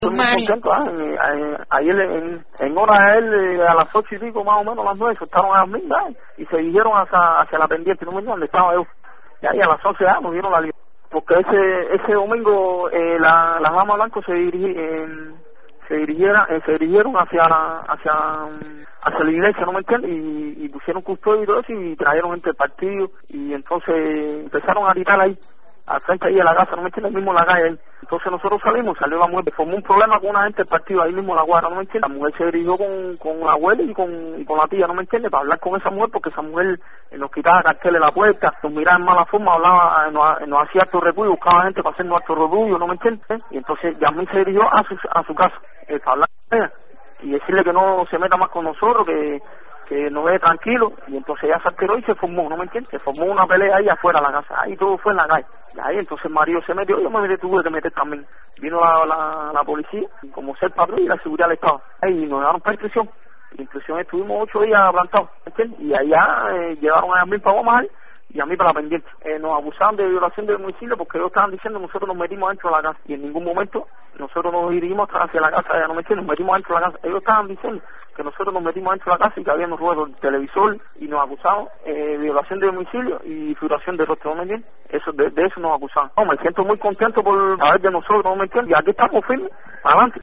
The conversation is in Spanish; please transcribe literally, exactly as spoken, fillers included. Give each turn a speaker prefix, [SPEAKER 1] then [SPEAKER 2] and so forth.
[SPEAKER 1] Estoy muy contento, ¿eh? Eh, ayer en, en hora él, eh, a las ocho y pico más o menos, las nueve, soltaron a las mil, ¿eh? Y se dirigieron hacia, hacia la pendiente, no me acuerdo dónde estaba yo. Y ahí a las once ya nos dieron la libertad. Porque ese ese domingo eh, la, las damas blancos se dirigieron, eh, se dirigieron, eh, se dirigieron hacia la, hacia, hacia la iglesia, ¿no me entiendes? Y, y pusieron custodio y todo eso y trajeron gente del partido y entonces empezaron a gritar ahí, al frente ahí de la casa, ¿no me entiendes? Mismo en la calle ahí. Entonces nosotros salimos, salió la mujer, formó un problema con una gente del partido ahí mismo en la guarda, ¿no me entiendes? La mujer se dirigió con, con la abuela y con, y con la tía, ¿no me entiendes? Para hablar con esa mujer, porque esa mujer eh, nos quitaba carteles de la puerta, nos miraba en mala forma, hablaba, eh, nos, nos hacía acto repudio, buscaba gente para hacernos acto repudio, ¿no me entiendes? Y entonces Yasmín se dirigió a su, a su casa, eh, para hablar con ella y decirle que no se meta más con nosotros, que que nos ve tranquilo, y entonces ella se alteró y se formó, ¿no me entiendes? Se formó una pelea ahí afuera de la casa, ahí todo fue en la calle, y ahí entonces el marido se metió, yo me metí, tuve que meter también, vino la, la, la policía, como ser patrulla y la seguridad del Estado, ahí nos llevaron para inscripción, y en inscripción estuvimos ocho días plantados, ¿me entiendes? Y allá eh, llevaron a mí para Guamajal, y a mí para la pendiente. Eh, nos acusaban de violación de domicilio porque ellos estaban diciendo que nosotros nos metimos dentro de la casa y en ningún momento nosotros nos dirigimos hacia la casa, ya no me entiendes, nos metimos dentro de la casa. Ellos estaban diciendo que nosotros nos metimos dentro de la casa y que habíamos robado el televisor y nos acusaban eh, de violación de domicilio y violación de rostro, ¿no me entiendes? Eso, de, de eso nos acusaban. No, me siento muy contento por saber de nosotros, ¿no me entiendes? Y aquí estamos firmes, adelante.